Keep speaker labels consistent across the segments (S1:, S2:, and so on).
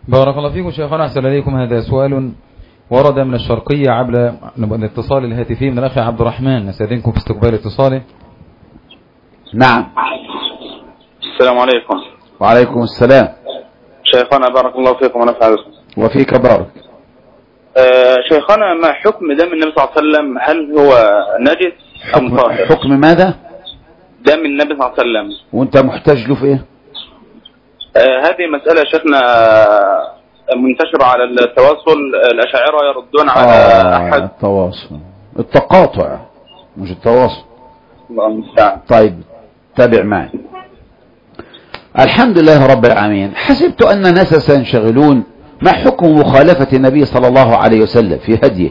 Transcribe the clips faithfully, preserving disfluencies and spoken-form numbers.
S1: بارك الله فيكم شيخنا، أحسن إليكم. هذا سؤال ورد من الشرقية عبر الاتصال الهاتفي من الأخ عبد الرحمن، نستأذنكم في استقبال اتصاله.
S2: نعم.
S3: السلام عليكم.
S2: وعليكم السلام.
S3: شيخنا بارك الله فيكم ونفع بكم.
S2: وفيك بارك.
S3: آه شيخنا، ما حكم دم النبي صلى الله عليه وسلم؟ هل هو نجس أم طاهر؟
S2: حكم ماذا؟
S3: دم النبي صلى الله عليه وسلم.
S2: وانت محتاج له في ايه؟
S3: آه هذه مسألة شيخنا منتشرة على التواصل. الأشاعرة يردون على
S2: آه
S3: أحد
S2: التواصل، التقاطع مش التواصل.
S3: الله المستعان.
S2: طيب تابع معي. الحمد لله رب العالمين. حسبت أن ناسا سينشغلون ما حكم مخالفة النبي صلى الله عليه وسلم في هديه؟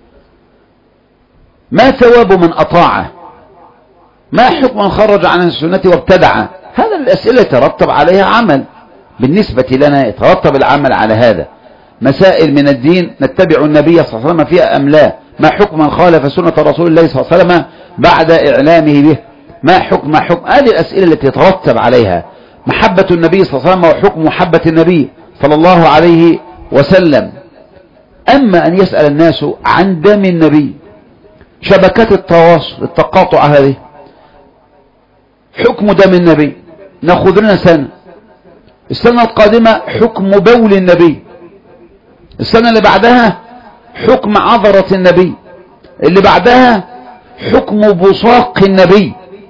S2: ما ثواب من أطاعه؟ ما حكم من خرج عن السنة وابتدعه؟ هذا الأسئلة يترتب عليها عمل. بالنسبة لنا يترتب العمل على هذا. مسائل من الدين نتبع النبي صلى الله عليه وسلم فيها أم لا؟ ما حكم من خالف سنة رسول الله صلى الله عليه وسلم بعد إعلامه به؟ ما حكم ما حكم هذه الأسئلة التي يترتب عليها محبة النبي صلى الله عليه وسلم وحكم محبة النبي صلى الله عليه وسلم. أما أن يسأل الناس عن دم النبي، شبكات التواصل التقاطع هذه، حكم دم النبي نأخذ لنا سنة، السنة القادمة حكم بول النبي، السنة اللي بعدها حكم عذرة النبي، اللي بعدها حكم بصاق النبي.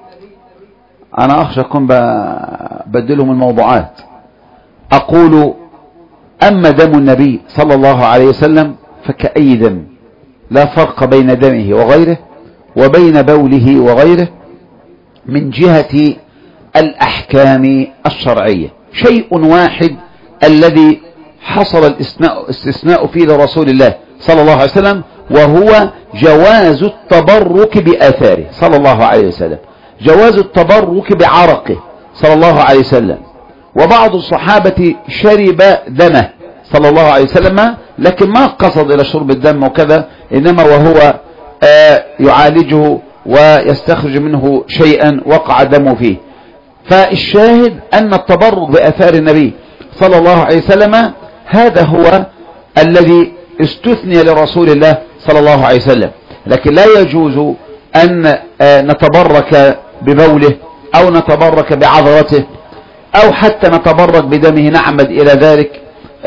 S2: أنا أخشى أكون بدلهم الموضوعات. أقول أما دم النبي صلى الله عليه وسلم فكأي دم، لا فرق بين دمه وغيره وبين بوله وغيره من جهة الأحكام الشرعية. شيء واحد الذي حصل الاستثناء فيه لرسول الله صلى الله عليه وسلم، وهو جواز التبرك بآثاره صلى الله عليه وسلم، جواز التبرك بعرقه صلى الله عليه وسلم. وبعض الصحابة شرب دمه صلى الله عليه وسلم، لكن ما قصد إلى شرب الدم وكذا، إنما وهو آه يعالجه ويستخرج منه شيئا وقع دمه فيه. فالشاهد أن التبرك بآثار النبي صلى الله عليه وسلم هذا هو الذي استثني لرسول الله صلى الله عليه وسلم. لكن لا يجوز أن نتبرك ببوله أو نتبرك بعذرته أو حتى نتبرك بدمه، نعمد إلى ذلك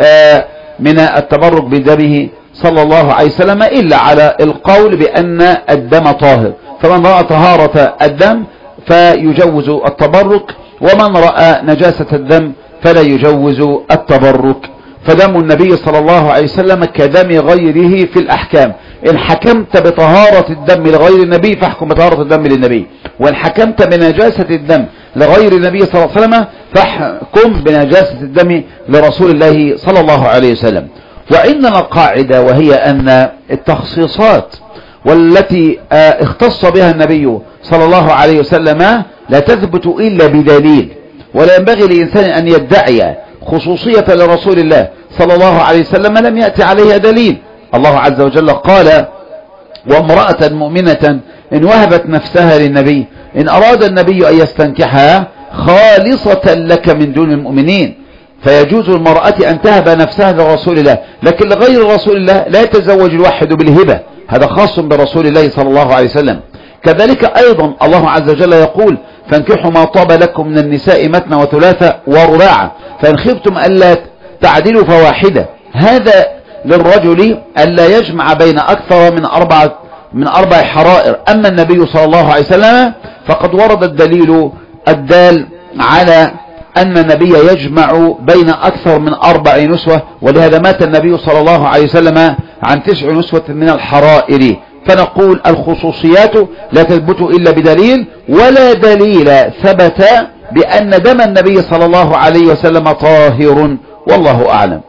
S2: من التبرك بدمه صلى الله عليه وسلم إلا على القول بأن الدم طاهر. فمن رأى طهارة الدم فيجوز التبرك، ومن رأى نجاسة الدم فلا يجوز التبرك. فدم النبي صلى الله عليه وسلم كدم غيره في الأحكام. إن حكمت بطهارة الدم لغير النبي فاحكم بطهارة الدم للنبي، وإن حكمت بنجاسة الدم لغير النبي صلى الله عليه وسلم فاحكم بنجاسة الدم لرسول الله صلى الله عليه وسلم. وعندنا قاعدة، وهي أن التخصيصات والتي اختص بها النبي صلى الله عليه وسلم لا تثبت إلا بدليل، ولا ينبغي لإنسان أن يدعي خصوصية لرسول الله صلى الله عليه وسلم لم يأتي عليها دليل. الله عز وجل قال: وامرأة مؤمنة إن وهبت نفسها للنبي إن أراد النبي أن يستنكحها خالصة لك من دون المؤمنين. فيجوز المرأة أن تهب نفسها لرسول الله، لكن لغير رسول الله لا يتزوج الواحد بالهبة، هذا خاص برسول الله صلى الله عليه وسلم. كذلك أيضا الله عز وجل يقول: فانكحوا ما طاب لكم من النساء مثنى وثلاثة ورباع فإن خفتم ألا تعدلوا فواحدة. هذا للرجل ألا يجمع بين أكثر من أربعة من أربع حرائر. أما النبي صلى الله عليه وسلم فقد ورد الدليل الدال على أن النبي يجمع بين أكثر من أربع نسوة، ولهذا مات النبي صلى الله عليه وسلم عن تسع نسوة من الحرائر. فنقول الخصوصيات لا تثبت إلا بدليل، ولا دليل ثبت بأن دم النبي صلى الله عليه وسلم طاهر، والله أعلم.